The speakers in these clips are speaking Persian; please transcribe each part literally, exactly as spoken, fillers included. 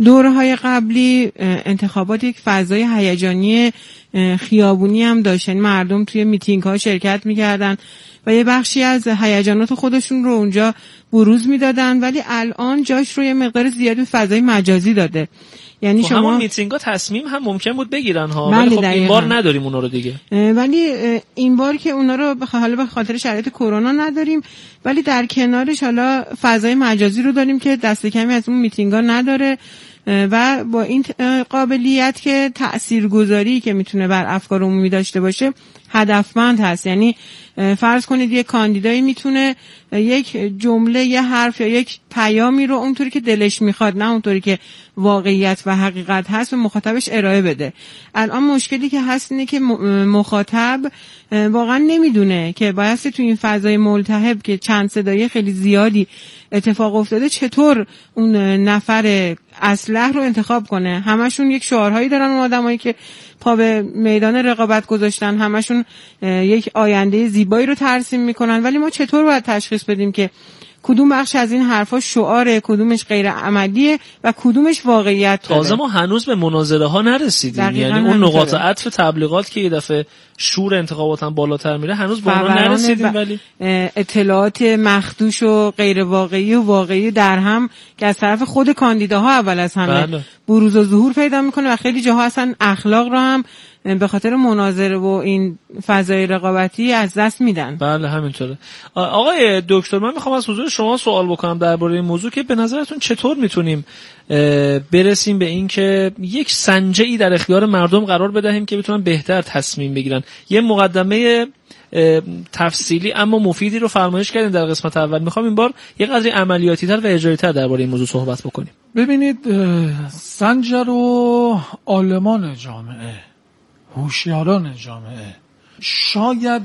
دوره‌های قبلی انتخابات یک فضای هیجانی خیابونی هم داشت، یعنی مردم توی میتینگ‌ها شرکت می‌کردن و یه بخشی از هیجانات خودشون رو اونجا بروز میدادن، ولی الان جاش رو یه مقدار زیادی به فضای مجازی داده. یعنی شما همون میتینگ‌ها تصمیم هم ممکن بود بگیرن ها، ولی خب این بار نداریم اونا رو دیگه. ولی این بار که اونا رو به حالا به خاطر شرایط کرونا نداریم، ولی در کنارش حالا فضای مجازی رو داریم که دست کمی از اون میتینگ‌ها نداره و با این قابلیت که تاثیرگذاری که میتونه بر افکار عمومی داشته باشه هدفمند هست. یعنی فرض کنید یک کاندیدایی میتونه یک جمله، یه حرف یا یک پیامی رو اونطوری که دلش میخواد، نه اونطوری که واقعیت و حقیقت هست، به مخاطبش ارائه بده. الان مشکلی که هست اینه که مخاطب واقعا نمیدونه که بایستی تو این فضای ملتهب که چند صدایی خیلی زیادی اتفاق افتاده چطور اون نفر اصلح رو انتخاب کنه. همشون یک شعارهایی دارن، اون آدمایی که پا به میدان رقابت گذاشتن همشون یک آینده زیبایی رو ترسیم میکنن، ولی ما چطور باید تشخیص بدیم که کدوم بخش از این حرفا شعاره، کدومش غیر عملیه و کدومش واقعیت داره؟ تازه ما هنوز به مناظره ها نرسیدیم، یعنی اون نقاط عطف تبلیغات که یه دفعه شور انتخابات هم بالاتر میره هنوز به اون نرسیدیم، ولی اطلاعات مخدوش و غیر واقعی و واقعی در هم که از طرف خود کاندیداها اول از همه بله. بروز و ظهور پیدا میکنه و خیلی جاها اصلا اخلاق رو هم به خاطر مناظره و این فضای رقابتی از دست میدن. بله همینطوره. آقای دکتر، من میخوام از حضور شما سوال بکنم درباره این موضوع که به نظرتون چطور میتونیم برسیم به این که یک سنجه‌ای در اختیار مردم قرار بدهیم که بتونن بهتر تصمیم بگیرن. یه مقدمه تفصیلی اما مفیدی رو فرمایش کردین در قسمت اول. میخوام این بار یه قضیه عملیاتی تر و اجرایی تر درباره این موضوع صحبت بکنیم. ببینید، سنجر و عالمان جامعه، هوشیاران جامعه، شاید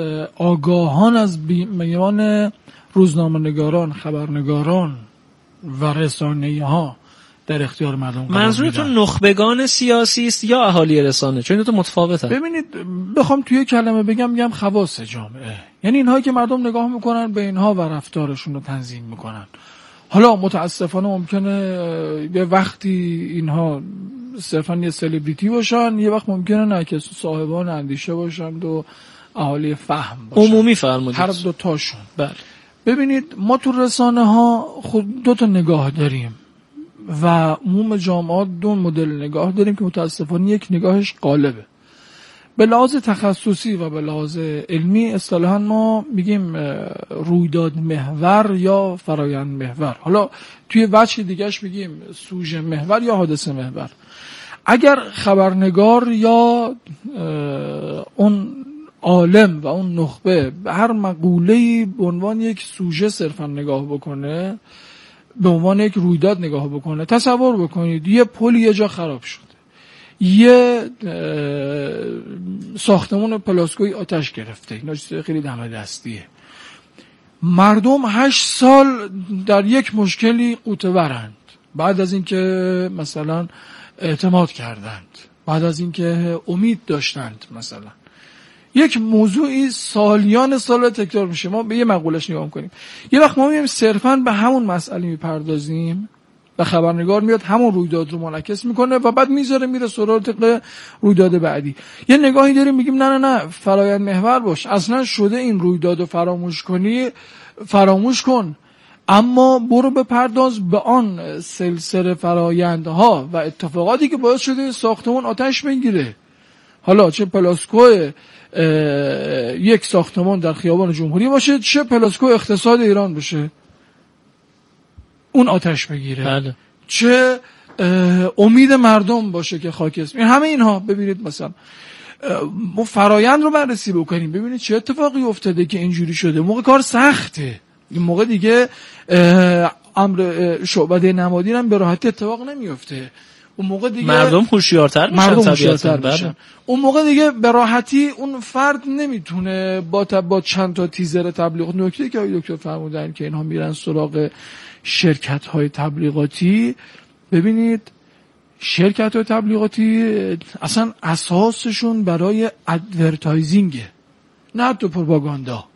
آگاهان از میان روزنامه‌نگاران، خبرنگاران و رسانه‌ها در اختیار مردم قرار منظورتون نخبگان سیاسی است یا اهالی رسانه؟ چون این دو تا متفاوتن. ببینید، بخوام توی کلمه بگم میگم خواص جامعه، یعنی اینهایی که مردم نگاه میکنن به اینها و رفتارشون رو تنظیم میکنن. حالا متاسفانه ممکنه یه وقتی اینها صرفا یه سلبریتی باشن، یه وقت ممکنه نه که صاحبان اندیشه باشن و اهالی فهم باشن. عمومی فرمودید. هر دو تاشون. بله. ببینید، ما تو رسانه ها خود دو تا نگاه داریم و عموم جامعات دو مدل نگاه داریم که متاسفانه یک نگاهش غالبه. به لحاظ تخصصی و به لحاظ علمی اصطلاحاً ما میگیم رویداد محور یا فرایند محور. حالا توی وجه دیگهش میگیم سوژه محور یا حادثه محور. اگر خبرنگار یا اون عالم و اون نخبه به هر مقوله‌ای به عنوان یک سوژه صرفاً نگاه بکنه، به عنوان یک رویداد نگاه بکنه، تصور بکنید یه پل یه جا خراب شد، یه ساختمان پلاسکویی آتش گرفته، اینا چیز خیلی دم دستیه. مردم هشت سال در یک مشکلی قوطه‌ورند، بعد از اینکه مثلا اعتماد کردند، بعد از اینکه امید داشتند، مثلا یک موضوعی سالیان سال تکرار میشه، ما به یه مقولش نگاه کنیم. یه وقت ما میگیم صرفاً به همون مسئله میپردازیم و خبرنگار میاد همون رویداد رو منعکس میکنه و بعد میذاره میره سراغ رویداد بعدی. یه نگاهی داریم میگیم نه نه نه فرایند محور باش، اصلا شده این رویداد رو فراموش کنی فراموش کن، اما برو بپرداز به آن سلسله فرایندها و اتفاقاتی که باعث شده ساختمان آتش بگیره. حالا چه پلاسکو یک ساختمان در خیابان جمهوری باشه، چه پلاسکو اقتصاد ایران باشه اون آتش بگیره، بله. چه امید مردم باشه که خاک اسم، این همه اینها. ببینید مثلا ما فرایند رو بررسی بکنیم، ببینید چه اتفاقی افتاده که اینجوری شده. موقع کار سخته، این موقع دیگه امر شعبده نمادی هم به راحتی اتفاق نمیفته. اون موقع دیگه مردم هوشیارتر میشن، مردم هوشیارتر میشن. اون موقع دیگه به راحتی اون فرد نمیتونه با با چند تا تیزر تبلیغات، نکته که آقای دکتر فرمودن که اینها میرن سراغ شرکت های تبلیغاتی. ببینید شرکت های تبلیغاتی اصلا اساسشون برای ادورتایزینگه، نه تو پروپاگاندا.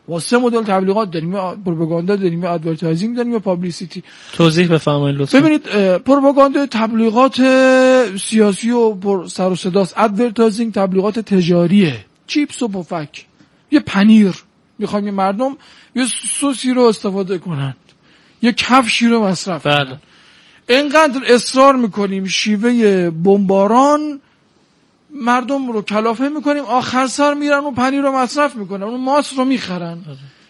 ما سه مدل تبلیغات داریم، یا پروپاگاندا داریم، یا ادورتایزینگ داریم، یا پابلیسیتی. توضیح بفرمایید لطفا. ببینید پروپاگاندا تبلیغات سیاسی و پر سر و صداست، ادورتایزینگ تبلیغات تجاریه، چیپس و پفک، یه پنیر میخوایم یه مردم یه سوسی رو استفاده کنن، یه کفشی رو مصرف کنن. بله. اینقدر اصرار میکنیم شیوه بمباران مردم رو کلافه میکنیم، آخر سر میرن و پنیر رو مصرف میکنن، اون ماست رو میخرن.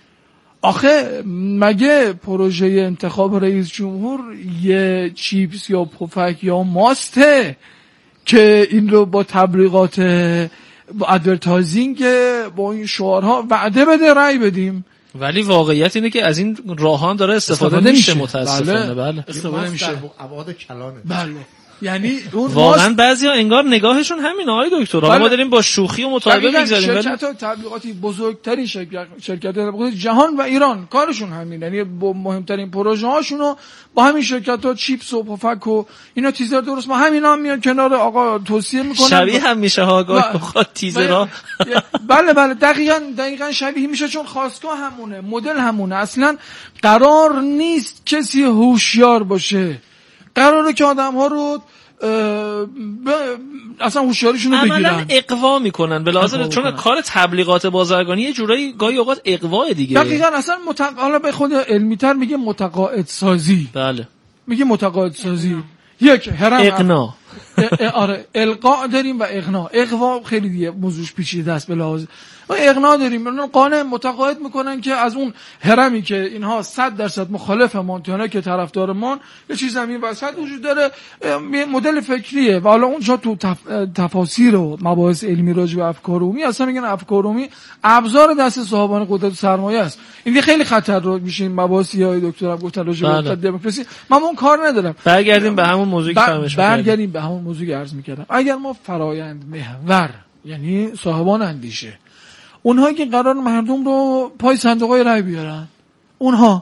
آخه مگه پروژه انتخاب رئیس جمهور یه چیپس یا پفک یا ماسته که این رو با تبلیغات با ادورتایزینگ با این شعارها وعده بده رأی بدیم؟ ولی واقعیت اینه که از این راهان داره استفاده, استفاده میشه متاسفانه. بله, بله. استفاده میشه. ابعاد کلانه. بله. یعنی اون واقعا بعضیا انگار نگاهشون همین آقای دکتر. حالا ما داریم با شوخی و مطالبه میگذاریم، ولی شرکت‌ها تبلیغاتی بزرگترین شرکت شرکت‌های تبلیغاتی جهان و ایران کارشون همین، یعنی با مهمترین پروژه هاشونو با همین شرکت‌ها چیپس و پفک و اینا تیزر درست ما همینا هم میان کنار آقا توصیه میکنن، شبیه هم میشه ها آقا تیزرها. بله بله دقیقاً دقیقاً شبیه میشه، چون خواستگاه همونه، مدل همونه. اصلا قرار نیست کسی هوشیار باشه، قراره که آدم‌ها رو ب... اصلا هوشیاریشون رو بگیرن، عملاً اقوا میکنن به لحاظ، چون کار تبلیغات بازرگانی یه جورایی گاهی اوقات اقوا دیگه. دقیقاً اصلا متق... حالا به خود علمی‌تر میگه متقاعد سازی. بله میگه متقاعد سازی. یک هرم اقنا آره القاء داریم و اقنا. اقوا خیلی دیگه موضوعش پیچیده است به لحاظ ما. اقنا داریم، اون قانع متقاعد میکنن که از اون هرمی که اینها صد درصد مخالف مونتانا که طرفدار مان یه چیز همین وسط وجود داره، مدل فکریه. و حالا اونجا تو تف... تفاسیر و مباحث علمی راجع به افکار عمومی اصلا میگن افکار عمومی ابزار دست صاحبان قدرت سرمایه است. این خیلی خطر رو میشه این مباحثی های دکتر هم گفتن راجع به دموکراسی. من اون کار ندارم. برگردیم به همون موضوعی که فرمایش کردیم. برگردیم به همون موضوعی که عرض میکردم. اگر ما فرایند محور، یعنی صاحبان اندیشه، اونهایی که قرار مردم رو پای صندوقای رای بیارن، اونها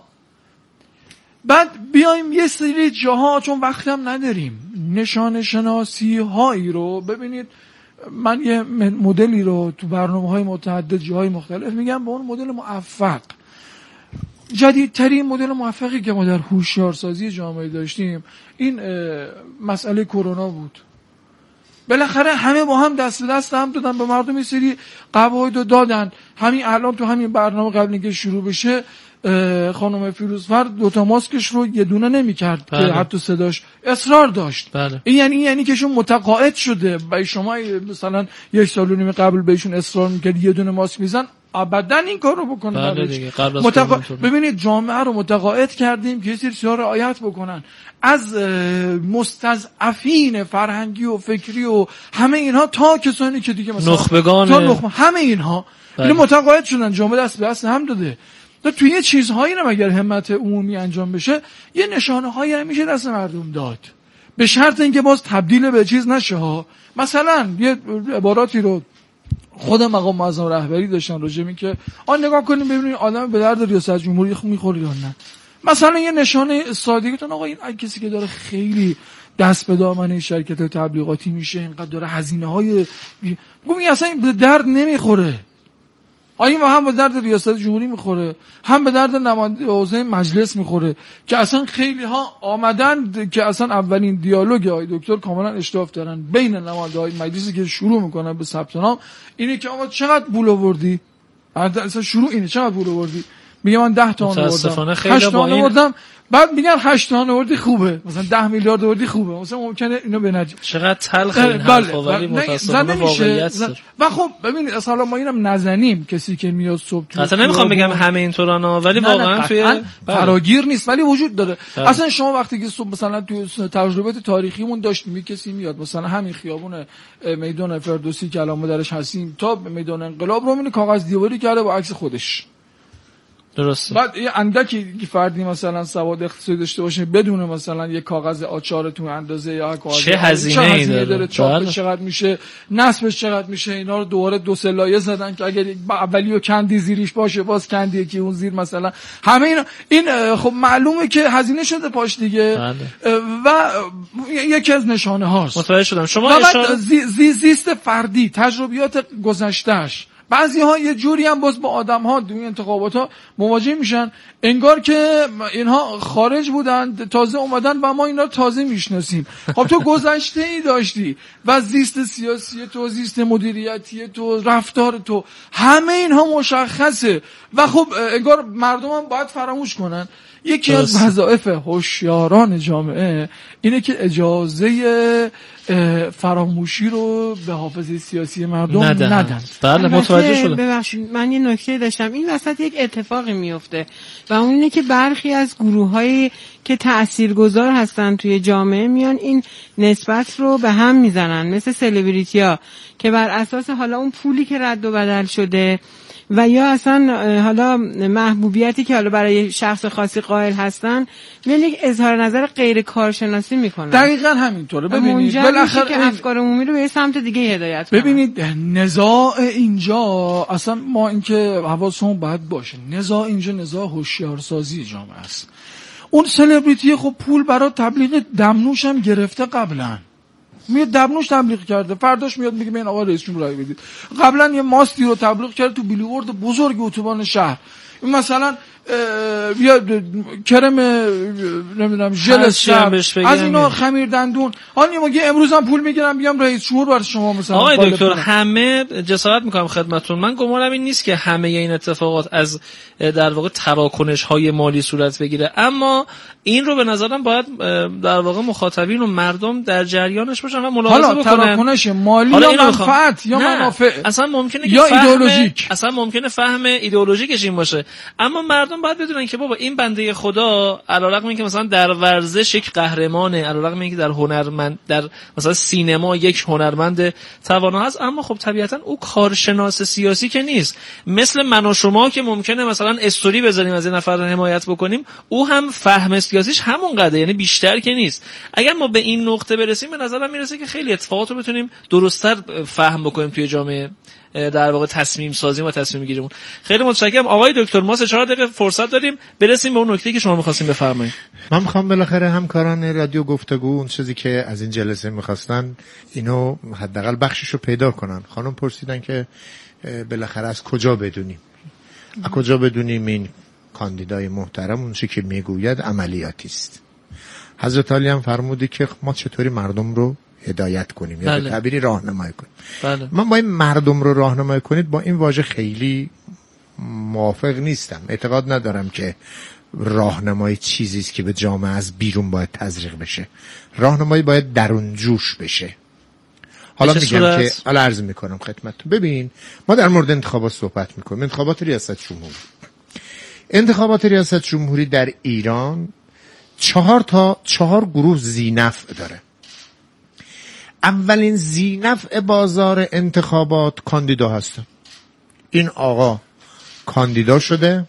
بعد بیایم یه سری جاها، چون وقتم نداریم، نشانه شناسی هایی رو ببینید. من یه مدلی رو تو برنامه‌های متعدد جاهای مختلف میگم به اون مدل موفق. جدیدترین مدل موفقی که ما در هوشیارسازی جامعه داشتیم این مسئله کرونا بود. بالاخره همه با هم دست دست هم دادن به مردم، یه سری قواعد رو دادن. همین الان تو همین برنامه قبل اینکه شروع بشه خانم فیروزفرد دو تا ماسکش رو یه دونه نمی‌کرد که حتی صداش اصرار داشت. بله. این یعنی یعنی که شون متقاعد شده. با شما مثلا یک سال و نیم قبل بهشون اصرار می‌کرد یه دونه ماسک میزن، ابدا این کارو بکنن. بله دیگه. قبل از متقا... ببینید جامعه رو متقاعد کردیم که یه سری چیزا رعایت بکنن. از مستضعفین فرهنگی و فکری و همه اینها تا کسانی که دیگه مثلا نخبگان تا نخبه، همه اینها بله. این متقاعد شدن، جامعه دست به دست هم داده. توی یه چیزهایی رو اگر همت عمومی انجام بشه یه نشانه هایی هم میشه دست مردم داد، به شرط اینکه باز تبدیل به چیز نشه ها. مثلا یه عباراتی رو خود مقام معظم رهبری داشتن راجع به این که آن نگاه کنیم ببینید آدم به درد ریاست جمهوری میخوره یا نه. مثلا یه نشانه سادگیتون آقا این کسی که داره خیلی دست به دامن این شرکت تبلیغاتی میشه، اینقدر داره هزینه های بگم این اصلا به درد نمیخوره. آیا ما هم به درد ریاست جمهوری میخوره، هم به درد نماینده حوزه مجلس میخوره که اصلا خیلی ها آمدن که اصلا اولین دیالوگ های دکتر کاملا اشتباه دارن بین نماینده های مجلسی که شروع میکنن به ثبت نام اینه که آقا چقدر پول آوردی؟ اصلا شروع اینه چقدر پول آوردی؟ میگه من ده تا آوردم، هشت تا آوردم، بعد میگن هشت تا آوردی خوبه، مثلا ده میلیارد آوردی خوبه، مثلا ممکنه اینو بنج چقدر تلخ این حرفا ولی متأسفانه واقعیت داره. و خب ببینید اصلا ما اینم نزنیم کسی که میاد صبح تو اصلا نمیخوام بگم همه اینطورانا، ولی واقعا توی فراگیر نیست ولی وجود داره. اصلا شما وقتی که صبح مثلا تو تجربیات تاریخیمون داشتیم کسی میاد مثلا همین خیابون میدان فردوسی که الان ما درش هستیم تا میدان انقلاب رو میبینی کاغذ دیواری کرده با عکس خودش. درسته. بعد یه اندکی فردی مثلا سواد اقتصادی داشته باشه بدون مثلا یه کاغذ آچار تو اندازه یا کاغذ چه هزینه‌ای داره, داره. چاپش چقدر میشه، نصبش چقدر میشه، اینا رو دوباره دو سه لایه زدن که اگر اولیو کندی زیرش باشه باز کندی که اون زیر مثلا همه اینا این خب معلومه که هزینه شده پاش دیگه. بله. و یکی از نشانه هاست. متوجه شدم. شما اشاره زی زی زیست فردی، تجربیات گذشتهش بعضی ها یه جوری هم باز با آدم ها دوی انتخابات ها مواجه میشن انگار که اینها خارج بودن تازه اومدن و ما اینا تازه میشناسیم. خب تو گذشته ای داشتی و زیست سیاسی تو، زیست مدیریتی تو، رفتار تو، همه اینها مشخصه و خب انگار مردم هم باید فراموش کنن یکی از وظایف هوشیاران جامعه اینه که اجازه فراموشی رو به حافظه سیاسی مردم ندن. بله متوجه شدم. ببخشید من یه نکته داشتم، این وسط یک اتفاقی میفته و اون اینه که برخی از گروه‌هایی که تاثیرگذار هستن توی جامعه میان این نسبت رو به هم میزنن، مثل سلبریتی‌ها که بر اساس حالا اون پولی که رد و بدل شده و یا اصلا حالا محبوبیتی که حالا برای شخص خاصی قائل هستن میان یک اظهار نظر غیر کارشناسی میکنن. دقیقاً همینطوره. ببینید بالاخره که افکار عمومی رو به سمت دیگه هدایت کنن. ببینید نزاع اینجا اصلا ما اینکه حواسمون باید باشه، نزاع اینجا نزاع هوشیارسازی جامعه است. اون سلبریتی خب پول برای تبلیغ دمنوش هم گرفته قبلا، میاد دمنوش تبلیغ کرده، فرداش میاد میگه این آقا رئیس جمهور رای بدید. قبلا یه ماستی رو تبلیغ کرده تو بیلیبورد بزرگ اتوبان شهر، این مثلا بیا کرم نمیدونم ژل شب از اینا خمیر دندون، حالا میگه امروز هم پول میگیرم بیام رئیس جمهور برای شما مثلا. آقای دکتر همه جسارت میکنم خدمتتون، من گمانم این نیست که همه این اتفاقات از در واقع تراکنش های مالی صورت بگیره، اما این رو به نظرم باید در واقع مخاطبین و مردم در جریانش باشن و ملاحظه بکنن. حالا تراکنش مالی یا منفعت یا منافع اصلا ممکنه یا ایدئولوژیک، اصلا ممکنه فهم ایدئولوژیکش این باشه، اما مردم باید بدونن که بابا این بنده خدا علیرغم اینکه مثلا در ورزش یک قهرمانه، علیرغم اینکه در هنرمند در مثلا سینما یک هنرمند توانا هست، اما خب طبیعتا او کارشناس سیاسی که نیست. مثل من و شما که ممکنه مثلا استوری بذاریم از این نفر حمایت بکنیم، او هم فهم سیاسیش همون قدره، یعنی بیشتر که نیست. اگر ما به این نقطه برسیم به نظرم میرسه که خیلی اتفاقات رو بتونیم درست‌تر فهم بکنیم توی جامعه، در واقع تصمیم سازی و تصمیم گیریمون. خیلی متشکرم آقای دکتر. ما سه چهار دقیقه فرصت داریم برسیم به اون نکته‌ای که شما می‌خواستین بفرمایید. من می‌خوام بالاخره همکاران رادیو گفتگو اون چیزی که از این جلسه می‌خواستن اینو حداقل بخششو پیدا کنن. خانم پرسیدن که بالاخره از کجا بدونیم؟ از کجا بدونیم این کاندیدای محترم اون چیزی که میگوید عملیاتی است؟ حضرت علی هم فرمودی که ما چطوری مردم رو هدایت کنیم یا به تعبیری راهنمایی کنیم. بله. من با این مردم رو راهنمایی کنید با این واژه خیلی موافق نیستم. اعتقاد ندارم که راهنمایی چیزی است که به جامعه از بیرون باید تزریق بشه. راهنمایی باید درون جوش بشه. حالا میگم صورت؟ که حالا عرض میکنم خدمتتون. ببین ما در مورد انتخابات صحبت میکنیم، انتخابات ریاست جمهوری. انتخابات ریاست جمهوری در ایران چهار تا چهار گروه ذینفع داره. اولین ذینفع بازار انتخابات کاندیدا هستن. این آقا کاندیدا شده،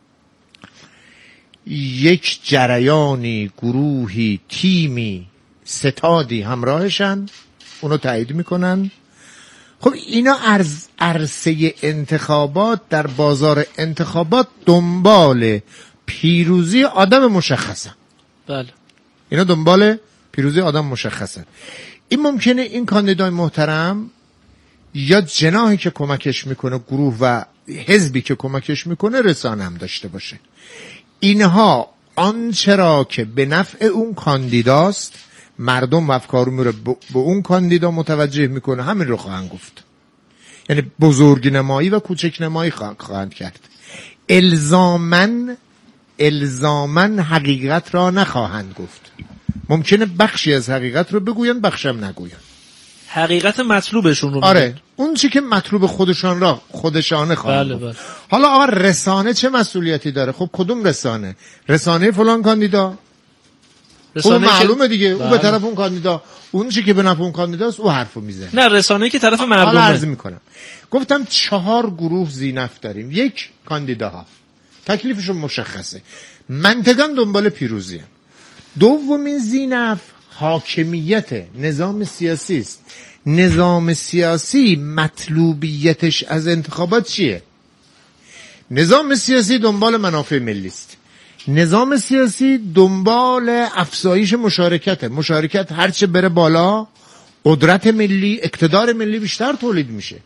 یک جریانی، گروهی، تیمی، ستادی همراهشن، اونو تایید میکنن. خب اینا عرض عرصه انتخابات در بازار انتخابات دنبال پیروزی آدم مشخصه. بله. اینا دنبال پیروزی آدم مشخصه. این ممکنه این کاندیدای محترم یا جناحی که کمکش میکنه، گروه و حزبی که کمکش میکنه، رسانه هم داشته باشه. اینها آنچه را که به نفع اون کاندیداست، مردم و افکار رو به اون کاندیدا متوجه میکنه، همین رو خواهند گفت. یعنی بزرگ نمایی و کوچک نمایی خواهند کرد. الزامن الزامن حقیقت را نخواهند گفت. ممکنه بخشی از حقیقت رو بگوین، بخشم نگوین. حقیقت مطلوبشون رو آره میگن. اون چی که مطلوب خودشان را خودشانه خواهند. بله بله. حالا آقا رسانه چه مسئولیتی داره؟ خب کدوم رسانه؟ رسانه فلان کاندیدا؟ خب معلومه دیگه. بله. او به طرف اون کاندیدا، اون چی که به نفع اون کاندیداست او حرفو میزنه. نه رسانه‌ای که طرف مردمه. حالا عرض میکنم. گفتم چهار گروه ذینفع داریم. یک، کاندیداها تکلیفشون مشخصه، منطقاً دنبال پیروزی. دومین ذینفع حاکمیت، نظام سیاسی است. نظام سیاسی مطلوبیتش از انتخابات چیه؟ نظام سیاسی دنبال منافع ملی است. نظام سیاسی دنبال افزایش مشارکت. مشارکت هرچه بره بالا، قدرت ملی، اقتدار ملی بیشتر تولید میشه.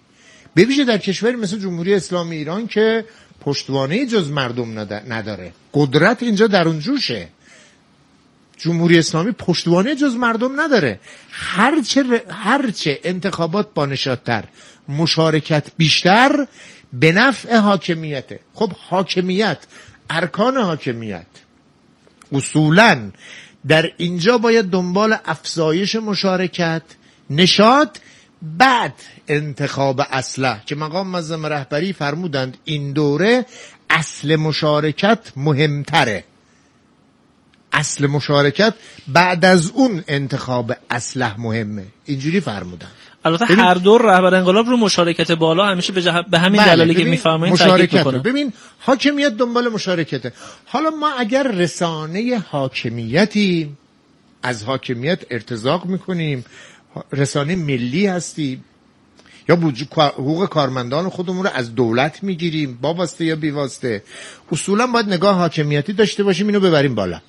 به ویژه در کشوری مثل جمهوری اسلامی ایران که پشتوانه جز مردم نداره. قدرت اینجا در اون جوشه. جمهوری اسلامی پشتوانه جز مردم نداره. هرچه هرچه انتخابات با نشاط‌تر، مشارکت بیشتر، به نفع حاکمیته. خب حاکمیت، ارکان حاکمیت اصولاً در اینجا باید دنبال افزایش مشارکت، نشاط، بعد انتخاب اصله که مقام معظم رهبری فرمودند این دوره اصل مشارکت مهمتره. اصل مشارکت بعد از اون انتخاب اصله مهمه. اینجوری فرمودن. البته هر دور رهبر انقلاب رو مشارکت بالا همیشه به, جه... به همین بله. دلایلی که میفرمایید تاکید میکنه. ببین حاکمیت دنبال مشارکته. حالا ما اگر رسانه حاکمیتی از حاکمیت ارتزاق میکنیم، رسانه ملی هستیم یا حقوق کارمندان خودمون رو از دولت میگیریم با واسطه یا بی واسطه، اصولا باید نگاه حاکمیتی داشته باشیم، اینو ببریم بالا،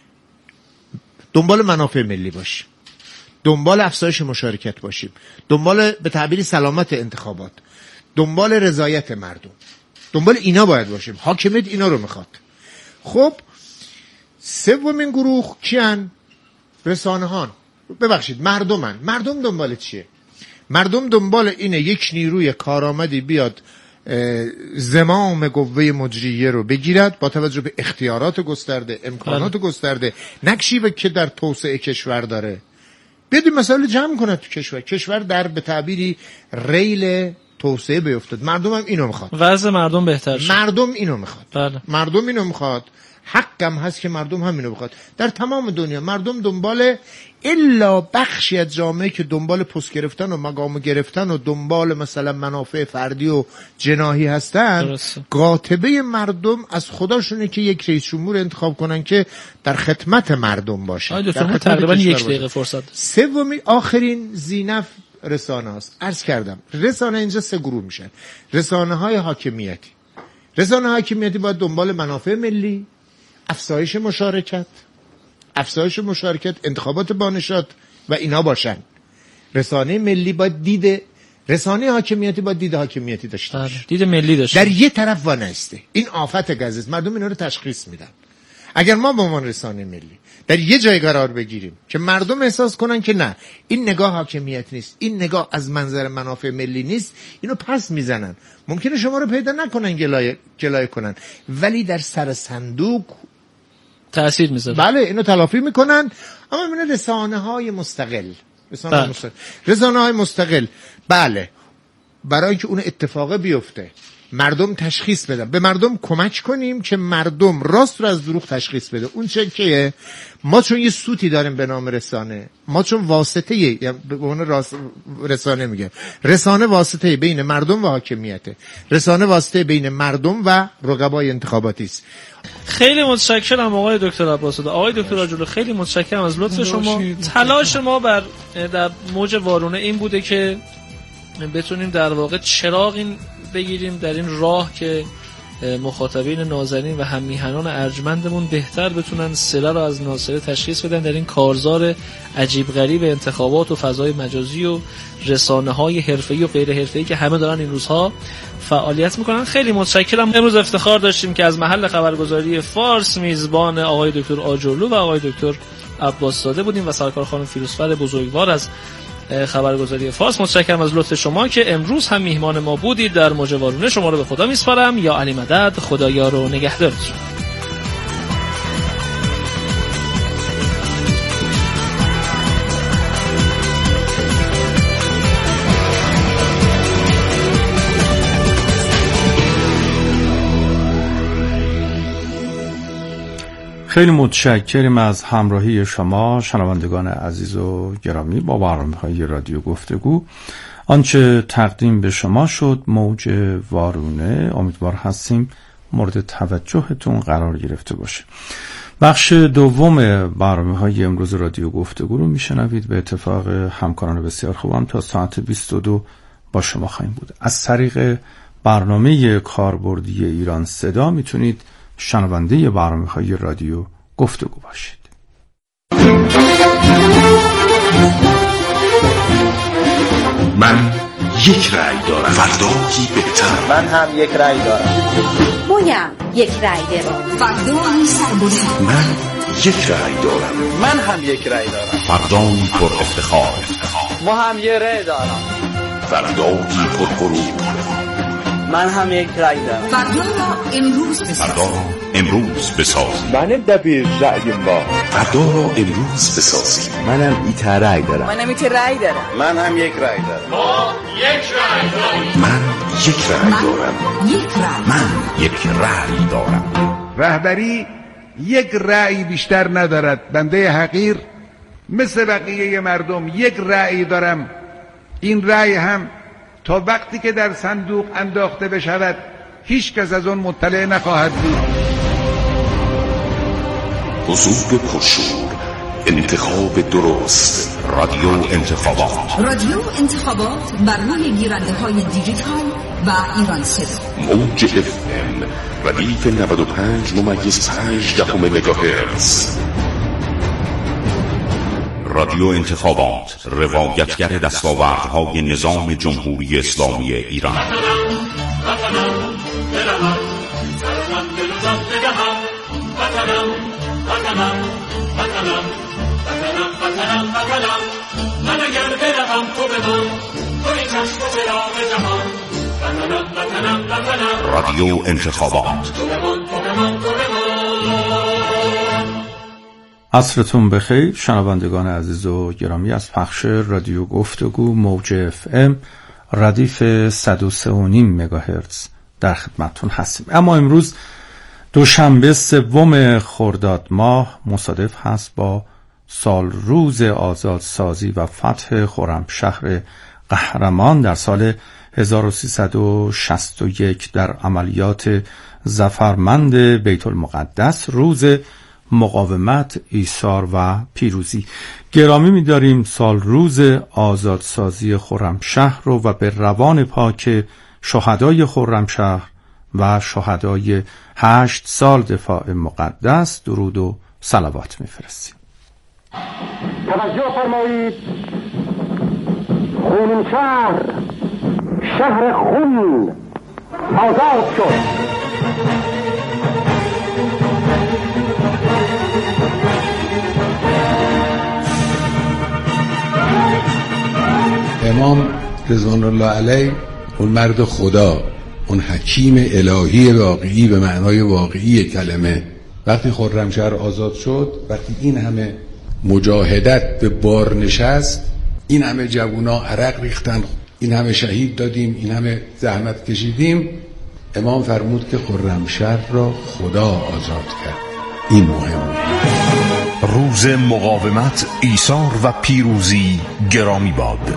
دنبال منافع ملی باشیم، دنبال افزایش مشارکت باشیم، دنبال به تعبیری سلامت انتخابات، دنبال رضایت مردم، دنبال اینا باید باشیم. حاکمیت اینا رو میخواد. خب سومین گروه کیان؟ رسانه‌هان. ببخشید مردمن. مردم دنبال چیه؟ مردم دنبال اینه یک نیروی کارآمدی بیاد زمام قوه مجریه رو بگیرد با توجه به اختیارات گسترده، امکانات بله. گسترده، نقشی و که در توسعه کشور داره، بیاد مسائل جمع کنه تو کشور. کشور در به تعبیری ریل توسعه بیفتد. مردم هم اینو میخواد. وضع مردم بهتر شد. مردم اینو میخواد. بله. مردم اینو میخواد. حقم هست که مردم هم اینو بخواد. در تمام دنیا مردم دنبال، الا بخشی از جامعه که دنبال پست گرفتن و مقام گرفتن و دنبال مثلا منافع فردی و جناحی هستن، قاطبه مردم از خداشونه که یک رئیس جمهور انتخاب کنن که در خدمت مردم باشه. در تقریبا یک دقیقه فرصت. سومی آخرین زینف رسانه هست. عرض کردم رسانه اینجا سه گروه میشن. رسانه های حاکمیتی. رسانه حاکمیتی باید دنبال منافع ملی، افزایش مشارکت، افزایش مشارکت، انتخابات با نشاط و اینا باشن. رسانه ملی باید دید، رسانه حاکمیتی باید دید حاکمیتی داشته باشه، دید ملی داشته. در یه طرف وانسته. این آفت گزیست. مردم اینا رو تشخیص میدن. اگر ما به عنوان رسانه ملی در یه جای قرار بگیریم که مردم احساس کنن که نه این نگاه حاکمیت نیست، این نگاه از منظر منافع ملی نیست، اینو پس میزنن. ممکنه شما رو پیدا نکنن، گلایه گلایه کنن، ولی در سر صندوق تأثیر میذاره. بله اینو تلافی میکنن. اما من رسانه های مستقل، رسانه های مستقل رسانه های مستقل بله برای که اون اتفاق بیفته مردم تشخیص بدن، به مردم کمک کنیم که مردم راست رو از دروغ تشخیص بده. اون چه که ما چون یه سوتی داریم به نام رسانه، ما چون واسطه یه به عنوان راست رسانه میگه، رسانه واسطه بین مردم و حاکمیته، رسانه واسطه بین مردم و رقبای انتخاباتی است. خیلی متشکرم آقای دکتر عباس‌زاده. آقای دکتر آجلو خیلی متشکرم از لطف شما. تلاش ما بر در موج وارونه این بوده که بتونیم در واقع چراغ بگیریم در این راه که مخاطبین نازنین و هم میهنان ارجمندمون بهتر بتونن صله رو از ناصله تشخیص بدن در این کارزار عجیب غریب انتخابات و فضای مجازی و رسانه‌های حرفه‌ای و غیر حرفه‌ای که همه دارن این روزها فعالیت میکنن. خیلی متشکرم. امروز افتخار داشتیم که از محل خبرگزاری فارس میزبان آقای دکتر آجرلو و آقای دکتر عباس‌زاده بودیم و سرکار خانم فیروزفر بزرگوار از خبرگزاری فارس. متشکرم از لطف شما که امروز هم میهمان ما بودید در موج وارونه. شما رو به خدا میسپارم. یا علی مدد، خدایا رو نگهدارتون. خیلی متشکریم از همراهی شما شنوندگان عزیز و گرامی با برنامه‌های رادیو گفتگو. آنچه تقدیم به شما شد موج وارونه، امیدوار هستیم مورد توجهتون قرار گرفته باشه. بخش دوم برنامه‌های امروز رادیو گفتگو رو میشنوید. به اتفاق همکاران بسیار خوبم تا ساعت بیست و دو با شما خواهیم بود. از طریق برنامه کاربردی ایران صدا میتونید شنونده برنامه‌های رادیو گفتگو باشید. من یک رأی دارم، فردایی بهتر. من هم یک رأی دارم. مویم یک رأی دارم. فردایی سربلند. من یک رأی دارم. من هم یک رأی دارم. فردایی پر افتخار. ما هم یک رأی دارم. فردایی پر غرور. من هم یک رأی دارم. فردا را امروز بسازیم. فردا را امروز بسازیم. من دبیر رأی ما. فردا را امروز بسازیم. منم ایت رأی دارم. منم ایت رأی دارم. من هم یک رأی دارم. ما یک رأی داریم. من یک رأی دارم. یک رأی. من یک رأی دارم. رهبری یک رأی بیشتر ندارد. بنده حقیر مثل بقیه مردم یک رأی دارم. این رأی هم تا وقتی که در صندوق انداخته بشود هیچ کس از اون مطلع نخواهد بود. حضور پرشور، انتخاب درست، رادیو انتخابات. رادیو انتخابات بر روی گیرنده های دیجیتال و ایران صدا. موج اف ام ردیف نود و پنج ممیز پنج دهم مگاهرتز. رادیو انتخابات، روایتگر دستاوردهای نظام جمهوری اسلامی ایران. رادیو انتخابات. عصرتون بخیر شنوندگان عزیز و گرامی از پخش رادیو گفتگو موج اف ام ردیف صد و سه و نیم مگاهرتز در خدمتتون هستیم. اما امروز دوشنبه سوم خرداد ماه مصادف هست با سال روز آزادسازی و فتح خرمشهر قهرمان در سال هزار و سیصد و شصت و یک در عملیات ظفرمند بیت المقدس، روز مقاومت، ایثار و پیروزی. گرامی می‌داریم سال روز آزادسازی خرمشهر رو و به روان پاک شهدای خرمشهر و شهدای هشت سال دفاع مقدس درود و صلوات می‌فرستیم. توجه فرمایید، خرمشهر شهر خون آزاد شد. امام رضوان الله علیه اون مرد خدا، اون حکیم الهی واقعی به معنای واقعی کلمه، وقتی خرمشهر آزاد شد، وقتی این همه مجاهدت به بار نشست، این همه جوونا عرق ریختن، این همه شهید دادیم، این همه زحمت کشیدیم، امام فرمود که خرمشهر را خدا آزاد کرد. این مهمه. روز مقاومت، ایثار و پیروزی گرامی باد.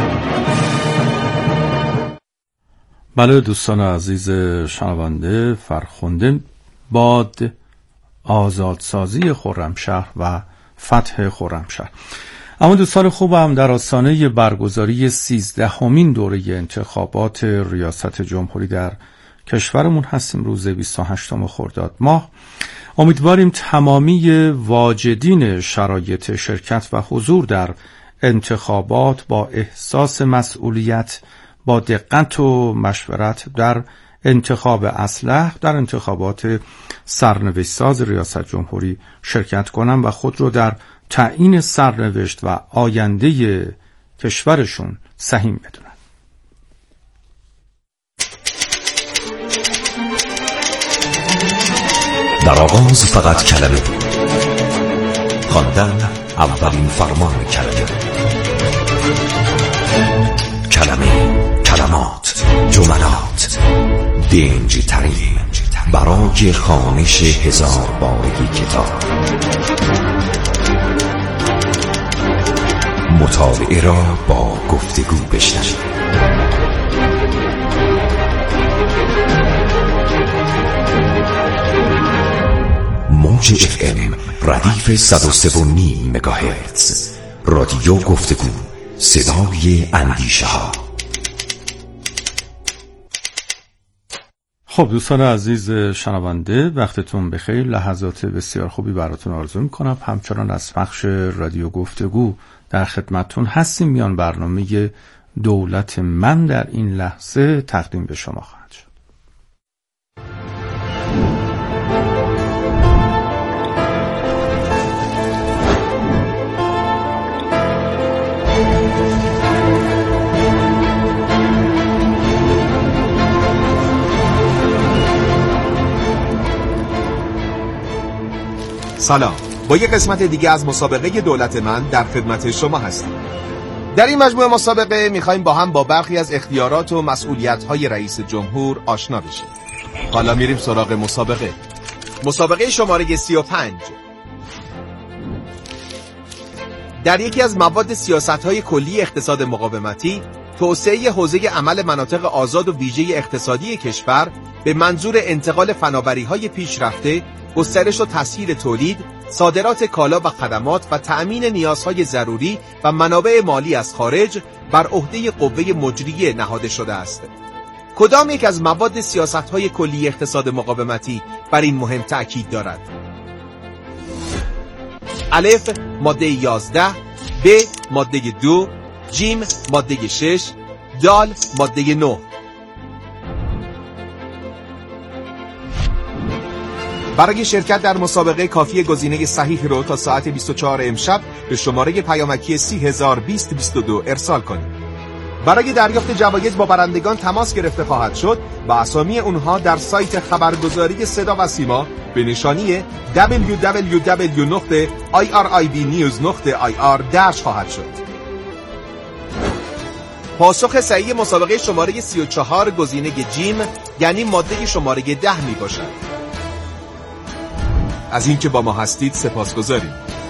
بله دوستان عزیز شنونده، فرخنده باد آزادسازی خرمشهر و فتح خرمشهر. اما دوستان خوبم، در آستانه برگزاری سیزدهمین دوره انتخابات ریاست جمهوری در کشورمون هستیم. روز بیست و هشتم خرداد ماه. امیدواریم تمامی واجدین شرایط شرکت و حضور در انتخابات با احساس مسئولیت، با دقت و مشورت در انتخاب اصلح در انتخابات سرنوشت ساز ریاست جمهوری شرکت کنن و خود رو در تعیین سرنوشت و آینده کشورشون سهیم بدونن. در آغاز فقط کلمه بود، خواندن اولین فرمان کلمه. کلمه، کلمات، جملات، دنج ترین برای خوانش هزار بارگی کتاب. مطالعه را با گفتگو بشنوید. موج اف ام ردیف صد و سه و نیم مگاهرتز، رادیو گفتگو، صدای اندیشه ها. خب دوستان عزیز شنونده، وقتتون بخیر. لحظات بسیار خوبی براتون آرزو میکنم. همچنان از بخش رادیو گفتگو در خدمتتون هستیم. میان برنامه دولت من در این لحظه تقدیم به شما خواهد شد. سلام، با یک قسمت دیگه از مسابقه دولت من در خدمت شما هستیم. در این مجموعه مسابقه میخوایم با هم با برخی از اختیارات و مسئولیت‌های رئیس جمهور آشنا بشیم. حالا میریم سراغ مسابقه. مسابقه شماره سی و پنج. در یکی از مواد سیاست‌های کلی اقتصاد مقاومتی، توسعه حوزه عمل مناطق آزاد و ویژه اقتصادی کشور به منظور انتقال فناوری‌های پیشرفته، گسترش و تسهیل تولید، صادرات کالا و خدمات و تأمین نیازهای ضروری و منابع مالی از خارج بر عهده قوه مجریه نهاده شده است. کدام یک از مواد سیاست‌های کلی اقتصاد مقاومتی بر این مهم تأکید دارد؟ الف ماده یازده، ب ماده دو، جیم ماده شش، دال ماده نه. برای شرکت در مسابقه کافی گزینه صحیح رو تا ساعت بیست و چهار امشب به شماره پیامکی سی هزار بیست بیست و دو ارسال کنید. برای دریافت جوایز با برندگان تماس گرفته خواهد شد و اسامی اونها در سایت خبرگزاری صدا و سیما به نشانی دبلیو دبلیو دبلیو نقطه آی آر آی بی نیوز نقطه آی آر درج خواهد شد. پاسخ صحیح مسابقه شماره سی و چهار گزینه جیم یعنی ماده شماره ده می باشد. از اینکه با ما هستید سپاسگزاریم.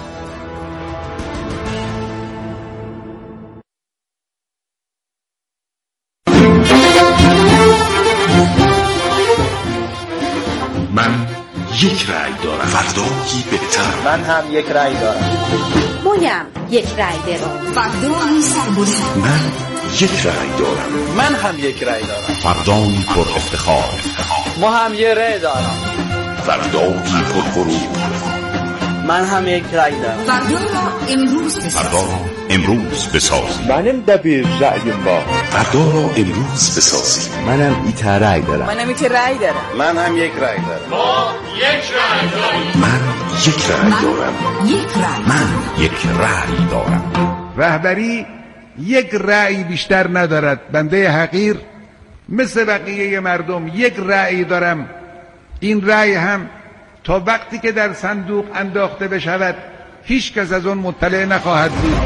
من یک رأی دارم، فردایی بهتر. من هم یک رأی دارم. مویم یک رأی دارم. فردایی سربلند. من یک رأی دارم. من هم یک رأی دارم. فردایی پر افتخار. ما هم یک رأی دارم. فردایی پر غرور. من هم یک رأی دارم. فردا را امروز بسازیم. فردا را امروز بسازیم. منم دبیر رأی با. فردا را امروز بسازیم. منم ایت رأی دارم. منم ایت رأی دارم. من هم یک رأی دارم. ما یک رأی داریم. من یک رأی دارم. یک رأی. من یک رأی دارم. رهبری یک رأی بیشتر ندارد. بنده حقیر مثل بقیه مردم یک رأی دارم. این رأی هم تا وقتی که در صندوق انداخته بشود هیچ کس از اون مطلع نخواهد بود.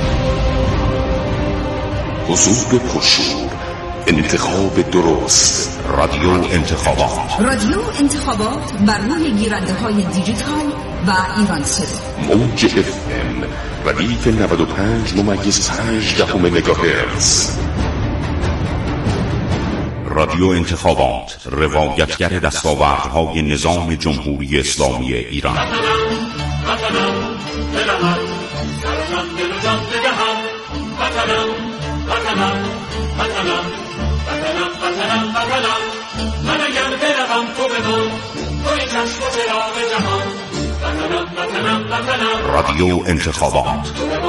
حضور پرشور، انتخاب درست، رادیو انتخابات. رادیو انتخابات بر روی گیرنده های دیجیتال و ایران صدا. موج اف ام ردیف نود و پنج ممیز پنج دهم مگاهرتز. رادیو انتخابات، روایتگر دستاوردهای نظام جمهوری اسلامی ایران. رادیو انتخابات.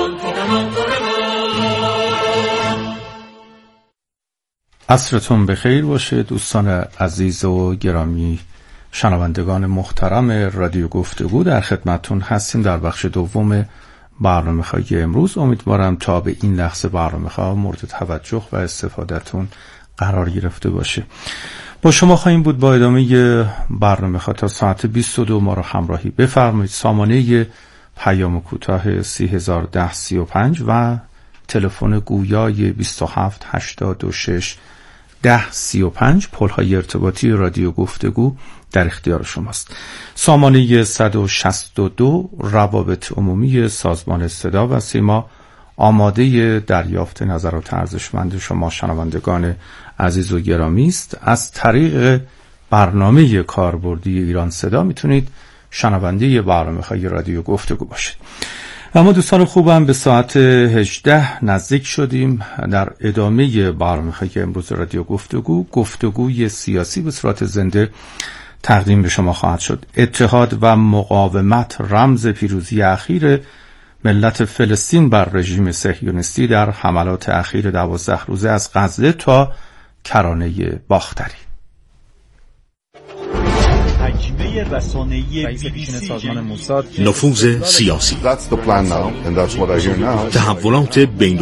عصرتون بخیر باشه دوستان عزیز و گرامی، شنوندگان محترم رادیو گفتگو در خدمتون هستیم در بخش دوم برنامه‌های امروز. امیدوارم تا به این لحظه برنامه‌ها مورد توجه و استفادهتون قرار گرفته باشه. با شما خواهیم بود با ادامه برنامه‌ها تا ساعت بیست و دو. ما رو همراهی بفرمایید. سامانه پیام کوتاه سی هزار و ده سی و پنج و تلفن گویای بیست و هفت هشتاد و شش ده سی و پنج پل‌های ارتباطی رادیو گفتگو در اختیار شماست. سامانه صد و شصت و دو روابط عمومی سازمان صدا و سیما آماده دریافت نظرات ارزشمند شما شنوندگان عزیز و گرامی است. از طریق برنامه کاربردی ایران صدا میتونید شنونده برنامه‌های رادیو گفتگو باشید. اما دوستان خوبم به ساعت هجده نزدیک شدیم. در ادامه برنامه‌های امروز رادیو گفتگو، گفتگوی سیاسی به صورت زنده تقدیم به شما خواهد شد. اتحاد و مقاومت رمز پیروزی اخیر ملت فلسطین بر رژیم صهیونیستی در حملات اخیر دوازده روزه از غزه تا کرانه باختری. نفوذ سیاسی، تحولات بین